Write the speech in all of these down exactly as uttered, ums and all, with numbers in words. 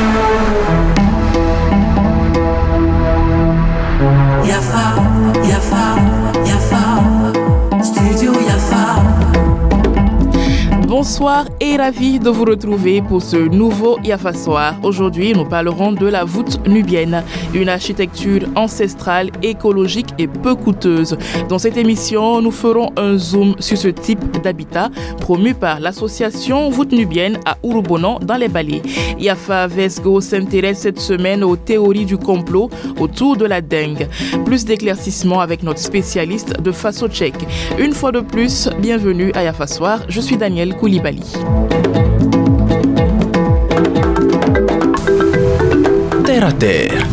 Yafa, Yafa, Yafa, Studio Yafa. Bonsoir et ravi de vous retrouver pour ce nouveau Yafa Soir. Aujourd'hui, nous parlerons de la voûte nubienne, une architecture ancestrale, écologique et peu coûteuse. Dans cette émission, nous ferons un zoom sur ce type d'habitat promu par l'association Voûte Nubienne à Urubonon dans les Balais. Yafa Vesgo s'intéresse cette semaine aux théories du complot autour de la dengue. Plus d'éclaircissements avec notre spécialiste de Faso Tchèque. Une fois de plus, bienvenue à Yafa Soir. Je suis Daniel Koulibaly. Terre à terre.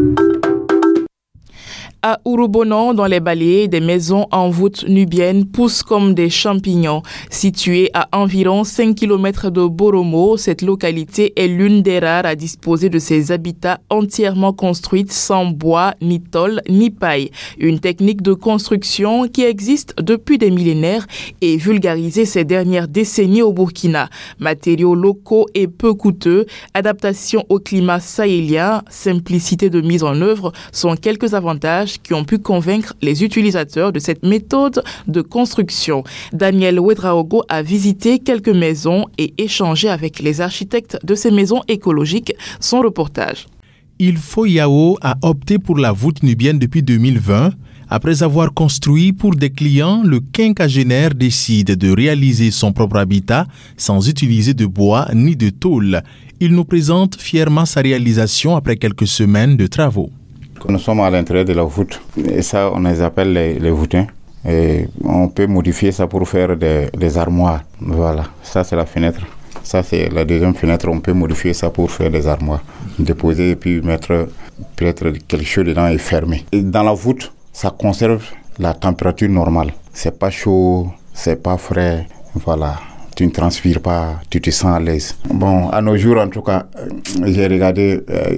À Urubonon, dans les Balais, des maisons en voûte nubienne poussent comme des champignons. Située à environ cinq kilomètres de Boromo, cette localité est l'une des rares à disposer de ses habitats entièrement construits sans bois, ni tôle, ni paille. Une technique de construction qui existe depuis des millénaires et vulgarisée ces dernières décennies au Burkina. Matériaux locaux et peu coûteux, adaptation au climat sahélien, simplicité de mise en œuvre sont quelques avantages qui ont pu convaincre les utilisateurs de cette méthode de construction. Daniel Ouedraogo a visité quelques maisons et échangé avec les architectes de ces maisons écologiques. Son reportage. Ilfo Yao a opté pour la voûte nubienne depuis deux mille vingt. Après avoir construit pour des clients, le quinquagénaire décide de réaliser son propre habitat sans utiliser de bois ni de tôle. Il nous présente fièrement sa réalisation après quelques semaines de travaux. Nous sommes à l'intérieur de la voûte et ça on les appelle les, les voûtins et on peut modifier ça pour faire des, des armoires. Voilà, ça c'est la fenêtre, ça c'est la deuxième fenêtre, on peut modifier ça pour faire des armoires, déposer et puis mettre peut-être quelque chose dedans et fermer. Et dans la voûte, ça conserve la température normale, c'est pas chaud, c'est pas frais, voilà. Tu ne transpires pas, tu te sens à l'aise. Bon, à nos jours, en tout cas, j'ai regardé euh,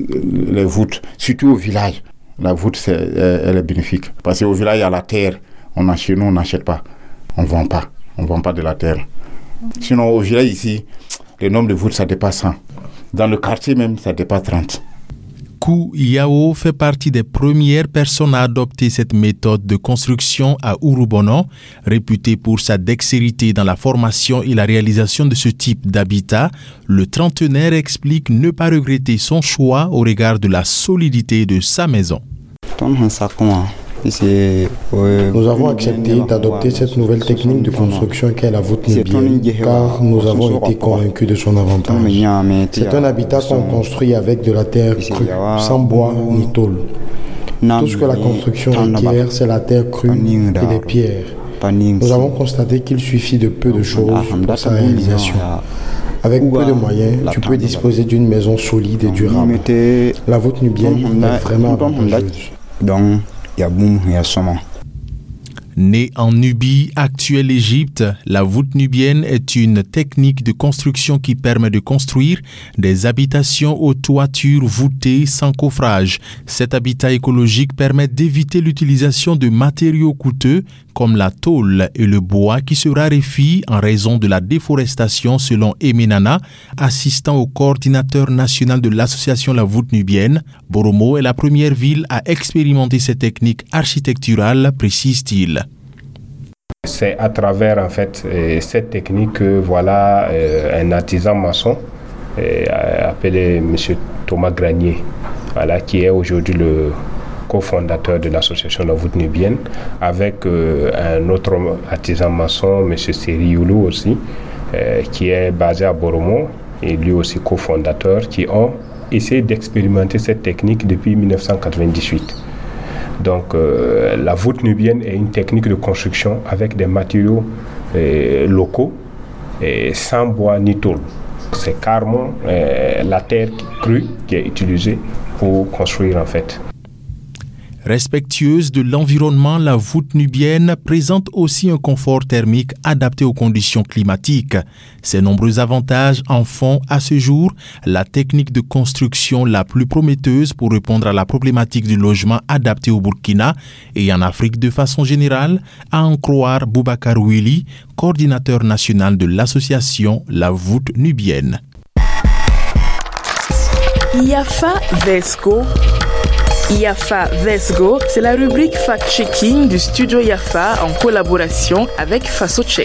les voûtes, surtout au village. La voûte, c'est, elle est bénéfique. Parce qu'au village, il y a la terre. On a, chez nous, on n'achète pas. On ne vend pas. On ne vend pas de la terre. Sinon, au village, ici, le nombre de voûtes, ça dépasse cent. Dans le quartier même, ça dépasse trente. Kou Yao fait partie des premières personnes à adopter cette méthode de construction à Urubonon, réputée pour sa dextérité dans la formation et la réalisation de ce type d'habitat. Le trentenaire explique ne pas regretter son choix au regard de la solidité de sa maison. Nous avons accepté d'adopter cette nouvelle technique de construction qu'est la voûte nubienne, car nous avons été convaincus de son avantage. C'est un habitat qu'on construit avec de la terre crue, sans bois ni tôle. Tout ce que la construction requiert, c'est la terre crue et les pierres. Nous avons constaté qu'il suffit de peu de choses pour sa réalisation. Avec peu de moyens, tu peux disposer d'une maison solide et durable. La voûte nubienne est vraiment avantageuse. Née en Nubie, actuelle Égypte, la voûte nubienne est une technique de construction qui permet de construire des habitations aux toitures voûtées sans coffrage. Cet habitat écologique permet d'éviter l'utilisation de matériaux coûteux comme la tôle et le bois qui se raréfient en raison de la déforestation selon Emenana, assistant au coordinateur national de l'association La Voûte Nubienne. Boromo est la première ville à expérimenter cette technique architecturale, précise-t-il. C'est à travers en fait euh, cette technique que voilà euh, un artisan maçon euh, appelé M. Thomas Granier, voilà, qui est aujourd'hui le cofondateur de l'association La Voûte Nubienne, avec euh, un autre artisan maçon, M. Seri Youlou aussi, euh, qui est basé à Boromo, et lui aussi cofondateur, qui ont essayé d'expérimenter cette technique depuis dix-neuf cent quatre-vingt-dix-huit. Donc euh, la voûte nubienne est une technique de construction avec des matériaux euh, locaux et sans bois ni tôle. C'est carrément euh, la terre crue qui est utilisée pour construire en fait. Respectueuse de l'environnement, la voûte nubienne présente aussi un confort thermique adapté aux conditions climatiques. Ces nombreux avantages en font à ce jour la technique de construction la plus prometteuse pour répondre à la problématique du logement adapté au Burkina et en Afrique de façon générale, à en croire Boubacar Wili, coordinateur national de l'association La Voûte Nubienne. Yafa Vesgo. Yafa Vesgo, c'est la rubrique fact-checking du studio Yafa en collaboration avec FasoCheck.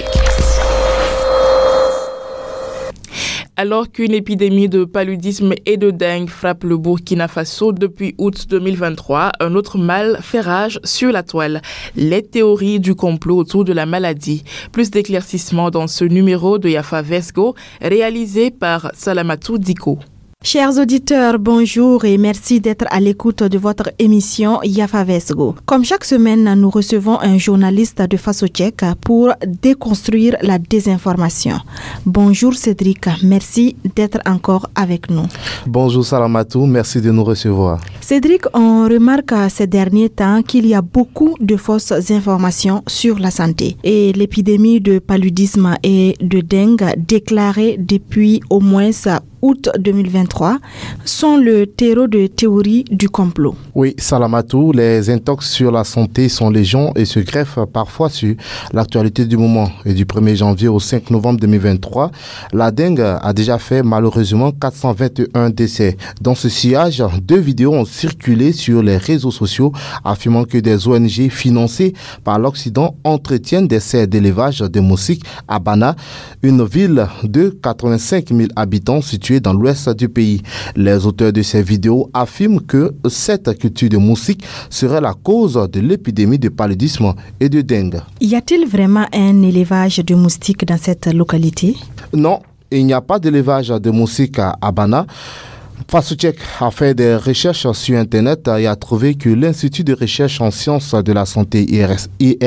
Alors qu'une épidémie de paludisme et de dengue frappe le Burkina Faso depuis août deux mille vingt-trois, un autre mal fait rage sur la toile. Les théories du complot autour de la maladie. Plus d'éclaircissements dans ce numéro de Yafa Vesgo, réalisé par Salamatou Diko. Chers auditeurs, bonjour et merci d'être à l'écoute de votre émission Yafa Vesgo. Comme chaque semaine, nous recevons un journaliste de FasoCheck pour déconstruire la désinformation. Bonjour Cédric, merci d'être encore avec nous. Bonjour Salamatou, merci de nous recevoir. Cédric, on remarque ces derniers temps qu'il y a beaucoup de fausses informations sur la santé. Et l'épidémie de paludisme et de dengue déclarée depuis au moins août deux mille vingt-trois sont le terreau de théories du complot. Oui, Salamatou, les intox sur la santé sont légion et se greffent parfois sur l'actualité du moment. Et du premier janvier au cinq novembre deux mille vingt-trois, la dengue a déjà fait malheureusement quatre cent vingt et un décès. Dans ce sillage, deux vidéos ont circulé sur les réseaux sociaux affirmant que des O N G financées par l'Occident entretiennent des serres d'élevage de moustiques à Bana, une ville de quatre-vingt-cinq mille habitants située dans l'ouest du pays. Les auteurs de ces vidéos affirment que cette culture de moustiques serait la cause de l'épidémie de paludisme et de dengue. Y a-t-il vraiment un élevage de moustiques dans cette localité? Non, il n'y a pas d'élevage de moustiques à Bana. FasoCheck a fait des recherches sur Internet et a trouvé que l'Institut de recherche en sciences de la santé I R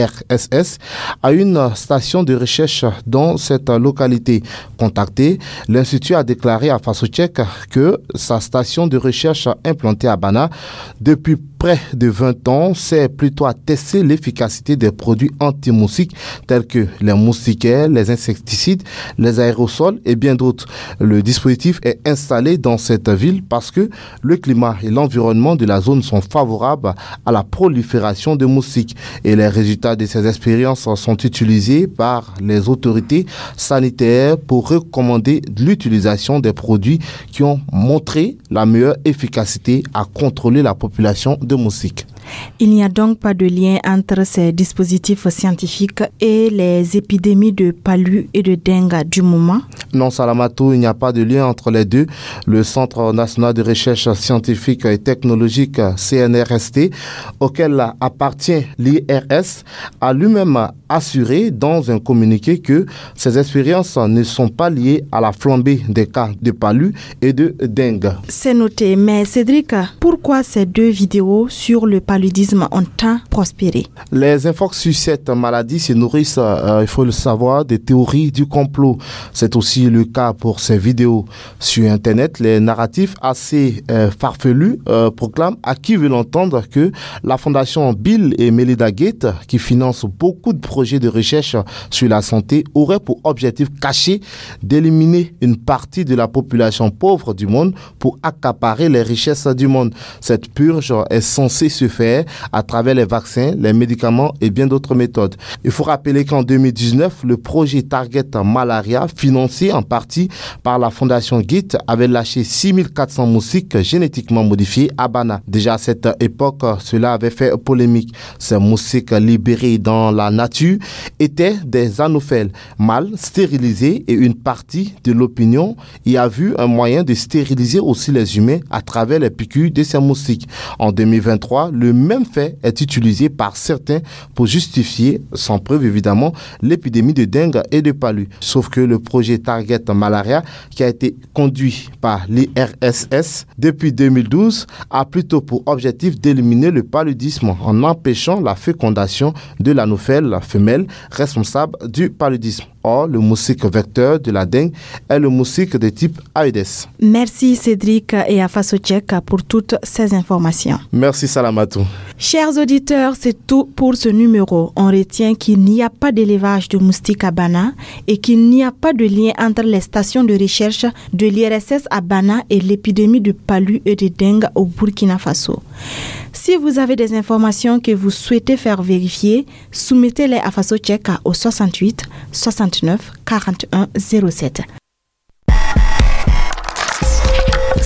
S S a une station de recherche dans cette localité. Contacté, l'Institut a déclaré à FasoCheck que sa station de recherche implantée à Bana depuis près de vingt ans sert plutôt à tester l'efficacité des produits anti-moustiques tels que les moustiquaires, les insecticides, les aérosols et bien d'autres. Le dispositif est installé dans cette ville parce que le climat et l'environnement de la zone sont favorables à la prolifération de moustiques et les résultats de ces expériences sont utilisés par les autorités sanitaires pour recommander l'utilisation des produits qui ont montré la meilleure efficacité à contrôler la population de moustiques. Il n'y a donc pas de lien entre ces dispositifs scientifiques et les épidémies de palu et de dengue du moment? Non, Salamatou, il n'y a pas de lien entre les deux. Le Centre national de recherche scientifique et technologique C N R S T, auquel appartient l'I R S, a lui-même assuré dans un communiqué que ces expériences ne sont pas liées à la flambée des cas de palu et de dengue. C'est noté, mais Cédric, pourquoi ces deux vidéos sur le paludisme ont tant prospéré? Les infos sur cette maladie se nourrissent, euh, il faut le savoir, des théories du complot. C'est aussi le cas pour ces vidéos sur Internet. Les narratifs assez euh, farfelus euh, proclament à qui veut l'entendre que la fondation Bill et Melinda Gates, qui finance beaucoup de projets de recherche sur la santé, aurait pour objectif caché d'éliminer une partie de la population pauvre du monde pour accaparer les richesses du monde. Cette purge est censée se faire à travers les vaccins, les médicaments et bien d'autres méthodes. Il faut rappeler qu'en deux mille dix-neuf, le projet Target Malaria, financé en partie par la fondation Gates, avait lâché six mille quatre cents moustiques génétiquement modifiés à Bana. Déjà à cette époque, cela avait fait polémique. Ces moustiques libérés dans la nature étaient des anophèles mâles stérilisés et une partie de l'opinion y a vu un moyen de stériliser aussi les humains à travers les piqûres de ces moustiques. En deux mille vingt-trois, le même fait est utilisé par certains pour justifier, sans preuve évidemment, l'épidémie de dengue et de palu. Sauf que le projet Target Malaria, qui a été conduit par l'I R S S depuis deux mille douze, a plutôt pour objectif d'éliminer le paludisme en empêchant la fécondation de l'anophèle femelle responsable du paludisme. Or, le moustique vecteur de la dengue est le moustique de type Aedes. Merci Cédric et à FasoCheck pour toutes ces informations. Merci Salamatou. Chers auditeurs, c'est tout pour ce numéro. On retient qu'il n'y a pas d'élevage de moustiques à Bana et qu'il n'y a pas de lien entre les stations de recherche de l'I R S S à Bana et l'épidémie de palu et de dengue au Burkina Faso. Si vous avez des informations que vous souhaitez faire vérifier, soumettez-les à FasoCheck au soixante-huit soixante-neuf quarante et un zéro sept.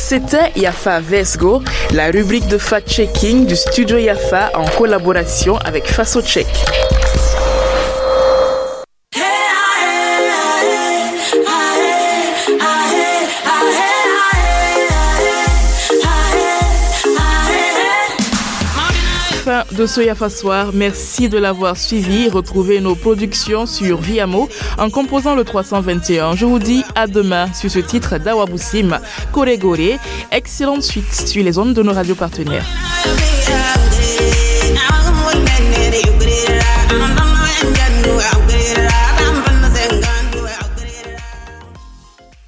C'était Yafa Vesgo, la rubrique de fact-checking du studio Yafa en collaboration avec FasoCheck. Fin de ce Yafa Soir. Merci de l'avoir suivi. Retrouvez nos productions sur Viamo en composant le trois cent vingt et un. Je vous dis à demain sur ce titre d'Awaboussim, Korégoré. Excellente suite sur les ondes de nos radios partenaires.